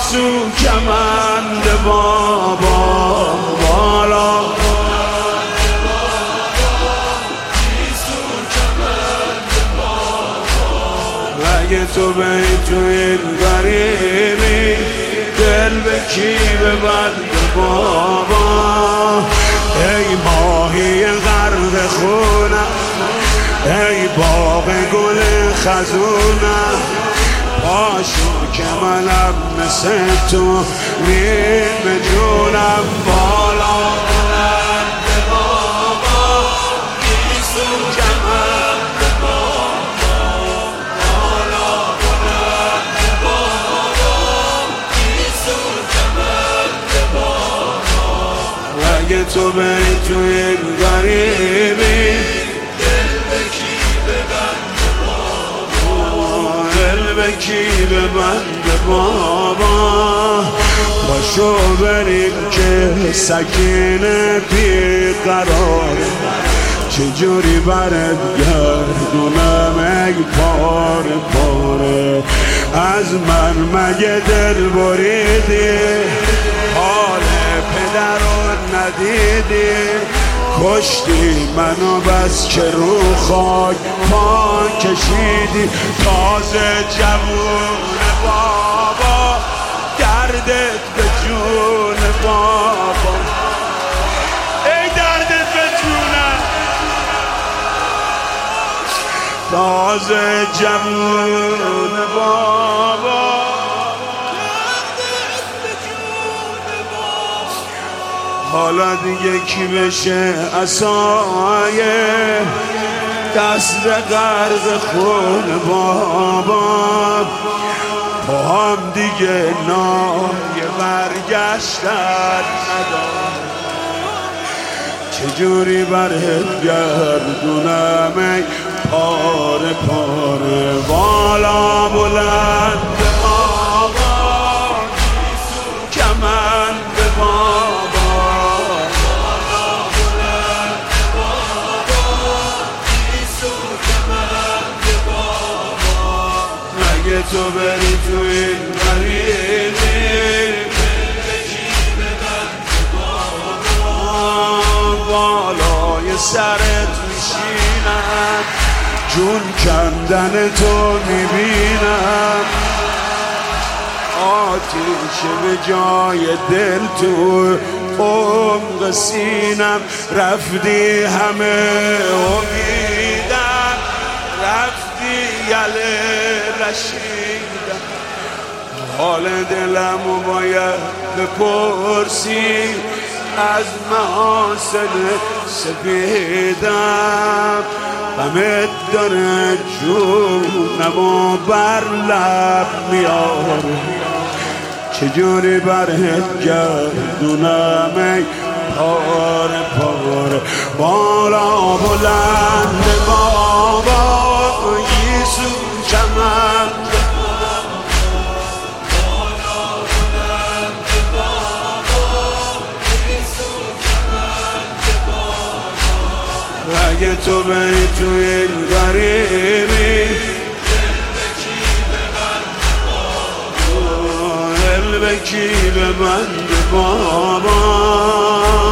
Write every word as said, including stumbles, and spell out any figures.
گیسو کمند بابا بالا اگه تو به تو این غریبی دل به کی ببند بابا ای ماهی غرق خونم ای باغ گل خزونم پاشو که منم مثل تو نیم جونم بالا بلند بابا گیسو کمند بابا بالا بلند بابا گیسو کمند بابا اگه تو به تو این غریبی کی ببند بابا باشو بریم که سکینه بی قرار چجوری برد گردونم ای پاره پاره از من مگه دل بریدی حال پدر رو ندیدی کشتی منو بس که رو خاک پا کشیدی تازه جوون بابا دردت به جون بابا ای دردت به جونم تازه جوون بابا حالا دیگه کی بشه عصایه دست غرق خون بابا با هم دیگه نای برگشتن ندارم چجوری برهت گردونم ای پاره پاره بالا بلند بابا کمند بابا اگه تو بری تو این غریبی بالای سرت میشینم جون کندن تو میبینم آتیش به جای دل تو عمق سینم رفتی همه امیدم رفتی یله رشیدم حال دلمو باید بپرسی از محاسن سپیدم غمت داره جونمو بر لب میاره چجوری برهت گردونم ای پاره پاره بالا بلند بابا گیسو کمند اگه تو به تو این غریبی دل به کی ببند بابا